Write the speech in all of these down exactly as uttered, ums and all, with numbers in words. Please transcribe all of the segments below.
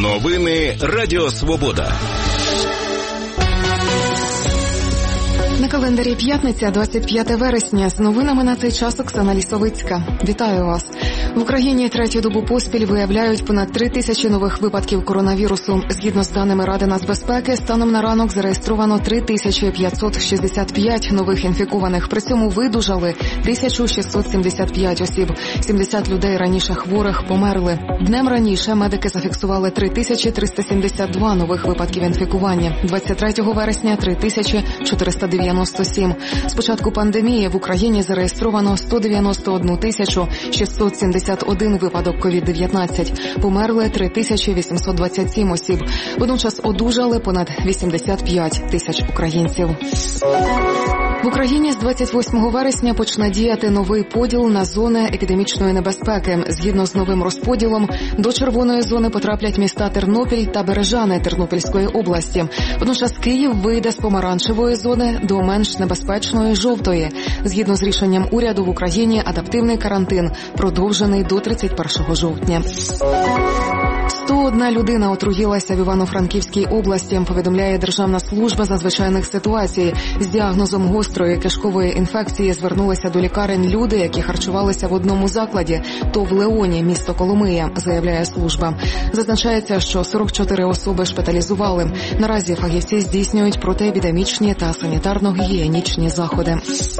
Новини Радіо Свобода. На календарі п'ятниця, двадцять п'яте вересня. З новинами на цей час Оксана Лісовицька. Вітаю вас. В Україні третю добу поспіль виявляють понад три тисячі нових випадків коронавірусу. Згідно з даними Ради нацбезпеки, станом на ранок зареєстровано три тисячі п'ятсот шістдесят п'ять нових інфікованих. При цьому видужали тисяча шістсот сімдесят п'ять осіб. сімдесят людей раніше хворих померли. Днем раніше медики зафіксували три тисячі триста сімдесят два нових випадків інфікування. двадцять третього вересня – три тисячі чотириста дев'яносто сім. З початку пандемії в Україні зареєстровано сто дев'яносто одну тисячу шістсот сімдесят один випадок ковід дев'ятнадцять. Померли три тисячі вісімсот двадцять сім осіб. Водночас одужали понад вісімдесят п'ять тисяч українців. В Україні з двадцять восьмого вересня почне діяти новий поділ на зони епідемічної небезпеки. Згідно з новим розподілом, до червоної зони потраплять міста Тернопіль та Бережани Тернопільської області. Водночас Київ вийде з помаранчевої зони до менш небезпечної жовтої. Згідно з рішенням уряду, в Україні адаптивний карантин продовжений до тридцять першого жовтня. сто одна людина отруїлася в Івано-Франківській області, повідомляє Державна служба з надзвичайних ситуацій. З діагнозом гострої кишкової інфекції звернулися до лікарень люди, які харчувалися в одному закладі, то в Леоні, місто Коломия, заявляє служба. Зазначається, що сорок чотири особи шпиталізували. Наразі фахівці здійснюють протиепідемічні та санітарно-гігієнічні заходи.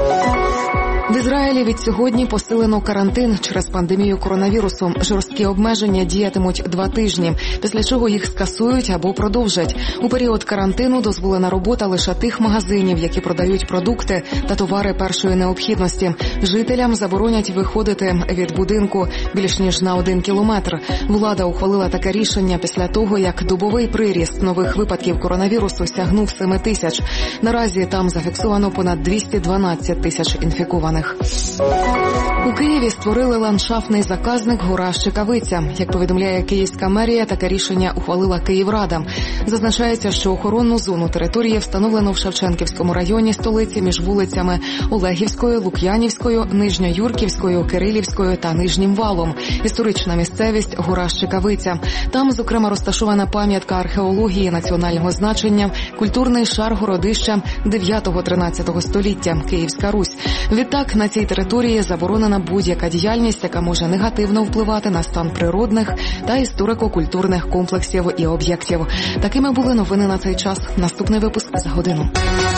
В Ізраїлі від сьогодні посилено карантин через пандемію коронавірусу. Жорсткі обмеження діятимуть два тижні, після чого їх скасують або продовжать. У період карантину дозволена робота лише тих магазинів, які продають продукти та товари першої необхідності. Жителям заборонять виходити від будинку більш ніж на один кілометр. Влада ухвалила таке рішення після того, як добовий приріст нових випадків коронавірусу сягнув семи тисяч. Наразі там зафіксовано понад двісті дванадцять тисяч інфікованих. У Києві створили ландшафтний заказник «Гора Щекавиця». Як повідомляє Київська мерія, таке рішення ухвалила Київрада. Зазначається, що охоронну зону території встановлено в Шевченківському районі столиці між вулицями Олегівською, Лук'янівською, Нижньоюрківською, Кирилівською та Нижнім Валом. Історична місцевість «Гора Щекавиця». Там, зокрема, розташована пам'ятка археології національного значення, культурний шар городища дев'ятого-тринадцятого століття, Київська Русь. Відтак, на цій території заборонена будь-яка діяльність, яка може негативно впливати на стан природних та історико-культурних комплексів і об'єктів. Такими були новини на цей час. Наступний випуск за годину.